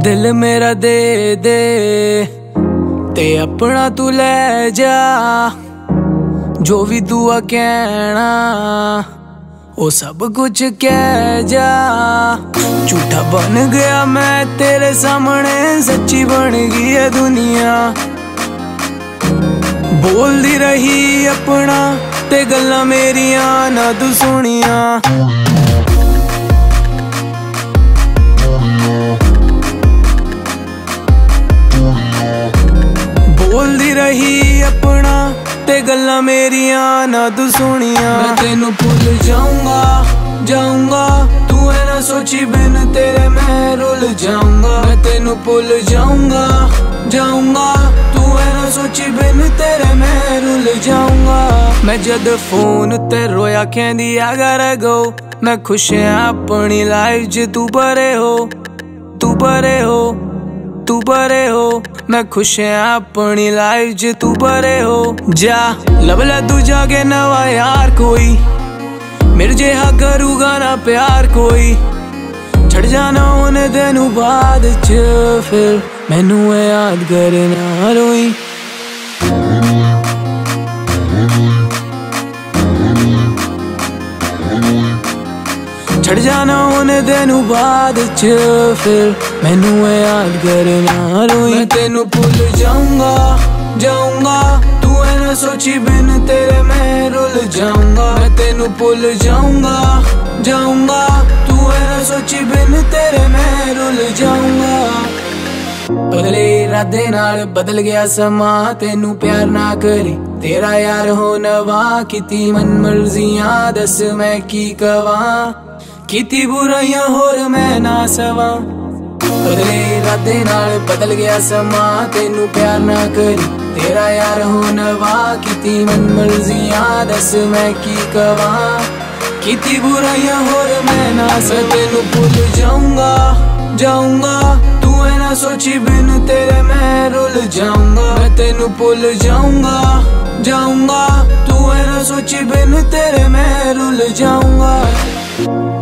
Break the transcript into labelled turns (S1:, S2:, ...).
S1: दिल मेरा दे दे ते अपना तू ले जा। जो भी दुआ कहना वो सब कुछ कह जा। झूठा बन गया मैं तेरे सामने, सच्ची बन गई है दुनिया। बोलदी रही अपना ते गल्लां मेरियां ना तू सुनिया। बोलदी रही अपना ते गल्लां मेरियां ना तू सुनिया। मैं तेनू भुल जाऊंगा जाऊंगा, तू है ना सोची बिन तेरे मैं रुल जाऊंगा। मैं तेनू भुल जाऊंगा जाऊंगा, तू है ना सोची बिन तेरे मैं रुल जाऊंगा। मैं जद फोन ते रोया कहंदी I gotta go। मैं खुश हां अपनी लाइफ च, तू परे हो तू परे हो तू परे हो। मैं खुश हां अपनी लाइफ च, तू परे हो। जा लब ले तू जाके नवा यार कोई, मेरे जेहा करूगा ना प्यार कोई। छड़ जाना उन्हें तेनू बाद च, फिर मैनू याद करे ना रोई। छड़ जाना उन्हें तेनू बाद च, फिर मैनू याद करे ना रोई। मैं तेनू भुल जाऊंगा जाऊंगा, तू है ना सोची बिन तेरे मैं रुल जाऊंगा। मैं तेनू भुल जाऊंगा जाऊंगा, तू है ना सोची बिन तेरे मैं रुल जाऊंगा। बदले इरादे नाल बदल गया समा, तेनू प्यार ना करी तेरा यार हो नवा। किती मन मर्जियां दस मैं की कवा, किती बुराइयां होर मैं ना सवा। बदले इरादे नाल बदल गया समा, तेनू प्यार ना करी तेरा यार हो नवा। किती मन मर्जियां दस मैं की कवा, किती बुराइयां होर मैं ना सवा। तेनू भुल जाऊंगा जाऊंगा, तू है ना सोची बिन तेरे मैं रुल जाऊंगा। मैं तेनू भुल जाऊंगा जाऊंगा, तू है ना सोची बिन तेरे मैं रुल जाऊंगा।